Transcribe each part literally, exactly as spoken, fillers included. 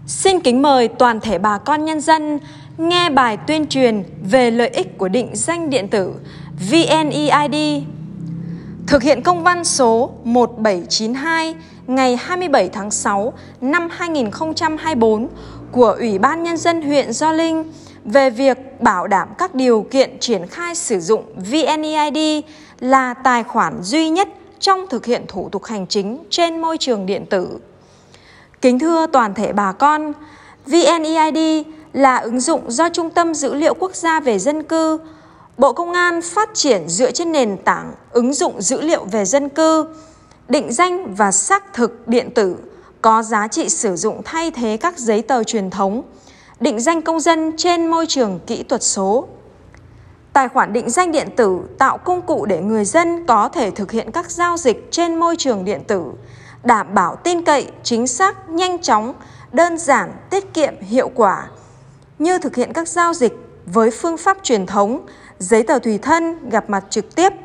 Xin kính mời toàn thể bà con nhân dân nghe bài tuyên truyền về lợi ích của định danh điện tử vê en e i đê. Thực hiện công văn số một bảy chín hai ngày hai mươi bảy tháng sáu năm hai nghìn không trăm hai mươi tư của Ủy ban Nhân dân huyện Gio Linh về việc bảo đảm các điều kiện triển khai sử dụng vê en e i đê là tài khoản duy nhất trong thực hiện thủ tục hành chính trên môi trường điện tử. Kính thưa toàn thể bà con, vê en e i đê là ứng dụng do Trung tâm Dữ liệu Quốc gia về Dân cư, Bộ Công an phát triển dựa trên nền tảng ứng dụng dữ liệu về dân cư, định danh và xác thực điện tử có giá trị sử dụng thay thế các giấy tờ truyền thống, định danh công dân trên môi trường kỹ thuật số. Tài khoản định danh điện tử tạo công cụ để người dân có thể thực hiện các giao dịch trên môi trường điện tử, đảm bảo tin cậy, chính xác, nhanh chóng, đơn giản, tiết kiệm, hiệu quả, như thực hiện các giao dịch với phương pháp truyền thống, giấy tờ tùy thân, gặp mặt trực tiếp.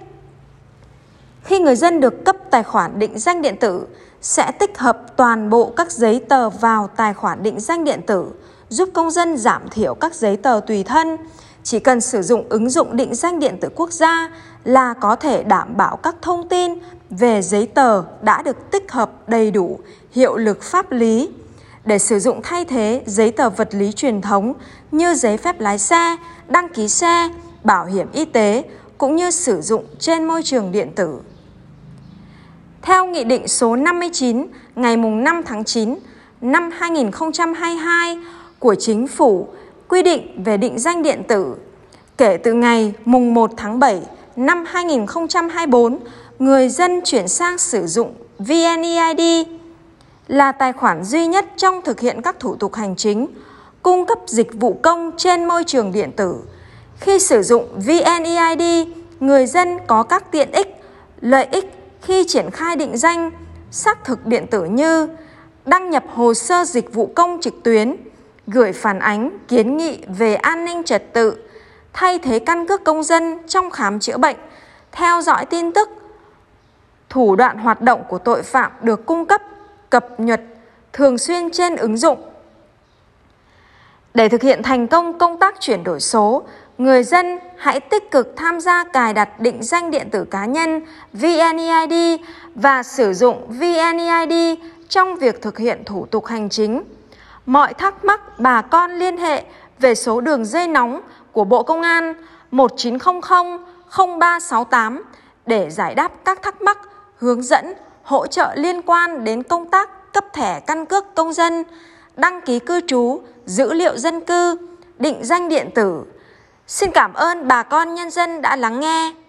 Khi người dân được cấp tài khoản định danh điện tử, sẽ tích hợp toàn bộ các giấy tờ vào tài khoản định danh điện tử, giúp công dân giảm thiểu các giấy tờ tùy thân. Chỉ cần sử dụng ứng dụng định danh điện tử quốc gia là có thể đảm bảo các thông tin về giấy tờ đã được tích hợp đầy đủ, hiệu lực pháp lý để sử dụng thay thế giấy tờ vật lý truyền thống như giấy phép lái xe, đăng ký xe, bảo hiểm y tế cũng như sử dụng trên môi trường điện tử. Theo Nghị định số năm mươi chín ngày năm tháng chín năm hai nghìn không trăm hai mươi hai của Chính phủ quy định về định danh điện tử, kể từ ngày mùng một tháng bảy năm hai nghìn không trăm hai mươi tư, người dân chuyển sang sử dụng vê en e i đê là tài khoản duy nhất trong thực hiện các thủ tục hành chính, cung cấp dịch vụ công trên môi trường điện tử. Khi sử dụng vê en e i đê, người dân có các tiện ích, lợi ích khi triển khai định danh, xác thực điện tử như đăng nhập hồ sơ dịch vụ công trực tuyến, gửi phản ánh, kiến nghị về an ninh trật tự, thay thế căn cước công dân trong khám chữa bệnh, theo dõi tin tức, thủ đoạn hoạt động của tội phạm được cung cấp, cập nhật thường xuyên trên ứng dụng. Để thực hiện thành công công tác chuyển đổi số, người dân hãy tích cực tham gia cài đặt định danh điện tử cá nhân vê en e i đê và sử dụng vê en e i đê trong việc thực hiện thủ tục hành chính. Mọi thắc mắc bà con liên hệ về số đường dây nóng của Bộ Công an một chín không không không ba sáu tám để giải đáp các thắc mắc, hướng dẫn, hỗ trợ liên quan đến công tác cấp thẻ căn cước công dân, đăng ký cư trú, dữ liệu dân cư, định danh điện tử. Xin cảm ơn bà con nhân dân đã lắng nghe.